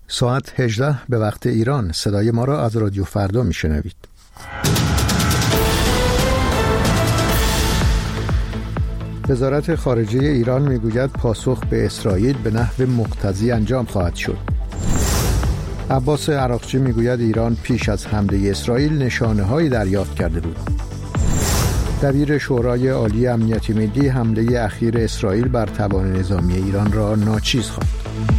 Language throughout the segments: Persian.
ساعت 18 به وقت ایران. صدای ما را از رادیو فردا میشنوید. وزارت خارجه ایران میگوید پاسخ به اسرائیل به نحو مقتضی انجام خواهد شد. عباس عراقچی میگوید ایران پیش از حمله اسرائیل نشانه‌هایی دریافت کرده بود. دبیر شورای عالی امنیت ملی حمله اخیر اسرائیل بر توان نظامی ایران را ناچیز خواند.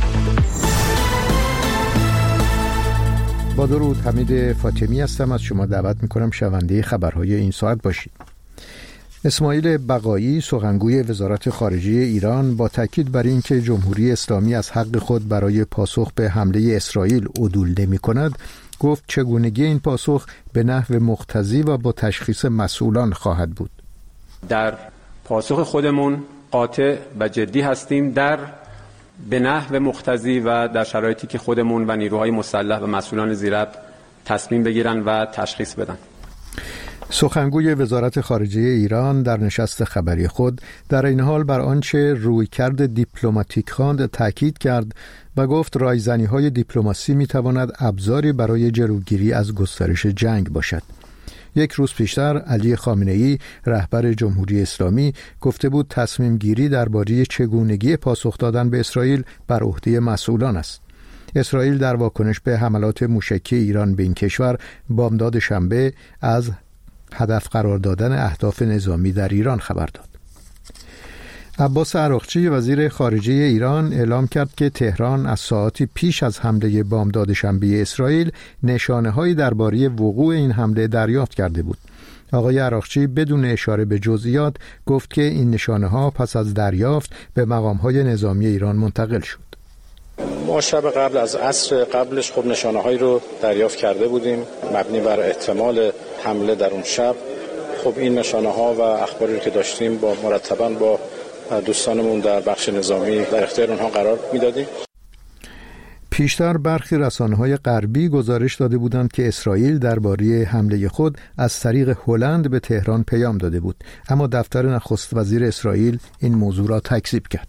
با درود، حمید فاطمی هستم. از شما دعوت میکنم شنونده خبرهای این ساعت باشید. اسماعیل بقایی، سخنگوی وزارت خارجه ایران، با تاکید بر اینکه جمهوری اسلامی از حق خود برای پاسخ به حمله اسرائیل عدول نمی‌کند، گفت چگونگی این پاسخ به نحو مقتضی و با تشخیص مسئولان خواهد بود. در پاسخ خودمون قاطع و جدی هستیم در به نحو مقتضی و در شرایطی که خودمون و نیروهای مسلح و مسئولان زیربط تصمیم بگیرن و تشخیص بدن. سخنگوی وزارت خارجه ایران در نشست خبری خود در این حال بر آنچه رویکرد دیپلماتیک خواند تاکید کرد و گفت رایزنی‌های دیپلماسی می‌تواند ابزاری برای جلوگیری از گسترش جنگ باشد. یک روز پیشتر علی خامنه‌ای، رهبر جمهوری اسلامی، گفته بود تصمیم گیری درباره چگونگی پاسخ دادن به اسرائیل بر عهده مسئولان است. اسرائیل در واکنش به حملات موشکی ایران به این کشور بامداد شنبه از هدف قرار دادن اهداف نظامی در ایران خبر داد. عباس عراقچی، وزیر خارجه ایران، اعلام کرد که تهران از ساعاتی پیش از حمله بامداد شنبه اسرائیل نشانه‌هایی درباره وقوع این حمله دریافت کرده بود. آقای عراقچی بدون اشاره به جزئیات گفت که این نشانه‌ها پس از دریافت به مقام‌های نظامی ایران منتقل شد. ما شب قبل از عصر قبلش خب نشانه‌هایی رو دریافت کرده بودیم مبنی بر احتمال حمله در اون شب. خب این نشانه‌ها و اخباری که داشتیم مرتباً با دوستانمون در بخش نظامی در اختیار اونها قرار میدادیم. پیشتر برخی رسانه‌های غربی گزارش داده بودند که اسرائیل درباره حمله خود از طریق هلند به تهران پیام داده بود، اما دفتر نخست وزیر اسرائیل این موضوع را تکذیب کرد.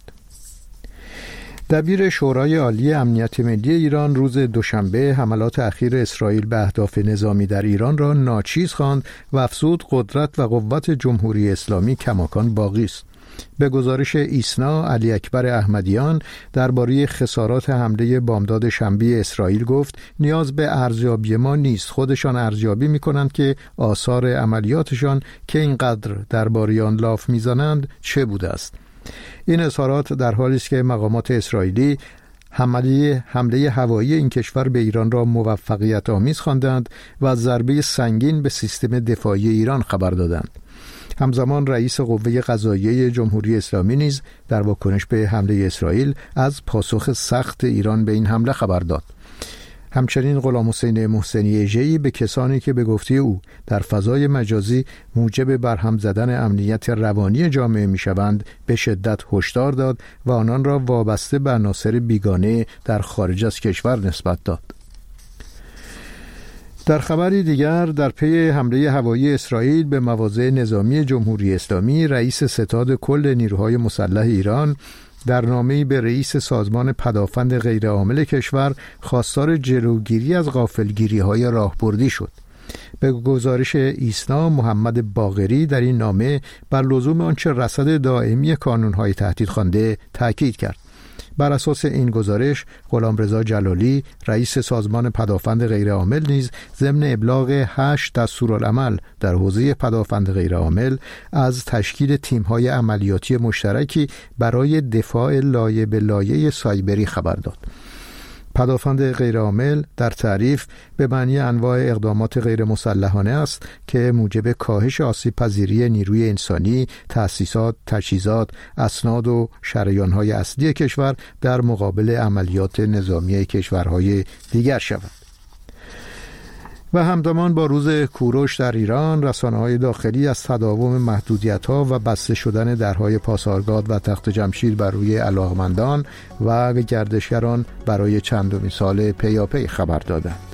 دبیر شورای عالی امنیت ملی ایران روز دوشنبه حملات اخیر اسرائیل به اهداف نظامی در ایران را ناچیز خواند و افزود قدرت و قوت جمهوری اسلامی کماکان باقی است. به گزارش ایسنا، علی اکبر احمدیان درباره خسارات حمله بامداد شنبه اسرائیل گفت نیاز به ارزیابی ما نیست، خودشان ارزیابی می‌کنند که آثار عملیاتشان که اینقدر درباره آن لاف می‌زنند چه بوده است. این اظهارات در حالی است که مقامات اسرائیلی حمله هوایی این کشور به ایران را موفقیت آمیز خواندند و از ضربه سنگین به سیستم دفاعی ایران خبر دادند. همزمان رئیس قوه قضاییه جمهوری اسلامی نیز در واکنش به حمله اسرائیل از پاسخ سخت ایران به این حمله خبر داد. همچنین غلامحسین محسنی اژه‌ای به کسانی که به گفته او در فضای مجازی موجب برهم زدن امنیت روانی جامعه میشوند به شدت هشدار داد و آنان را وابسته به عناصر بیگانه در خارج از کشور نسبت داد. در خبری دیگر، در پی حمله هوایی اسرائیل به مواضع نظامی جمهوری اسلامی، رئیس ستاد کل نیروهای مسلح ایران در نامه‌ای به رئیس سازمان پدافند غیرعامل کشور خواستار جلوگیری از غافلگیری‌های راهبردی شد. به گزارش ایسنا، محمد باقری در این نامه بر لزوم آنچه رصد دائمی کانون‌های تهدید خوانده تاکید کرد. بر اساس این گزارش، غلامرضا جلالی، رئیس سازمان پدافند غیرعامل نیز ضمن ابلاغ 8 دستورالعمل در حوزه پدافند غیرعامل از تشکیل تیم‌های عملیاتی مشترکی برای دفاع لایه به لایه سایبری خبر داد. پدافند غیرعامل در تعریف به معنی انواع اقدامات غیر مسلحانه است که موجب کاهش آسیب پذیری نیروی انسانی، تأسیسات، تجهیزات، اسناد و شریان‌های اصلی کشور در مقابل عملیات نظامی کشورهای دیگر شود. و همزمان با روز کوروش در ایران، رسانه‌های داخلی از تداوم محدودیت‌ها و بسته شدن درهای پاسارگاد و تخت جمشید بر روی علاقمندان و گردشگران برای چندمین سال پیاپی خبر دادند.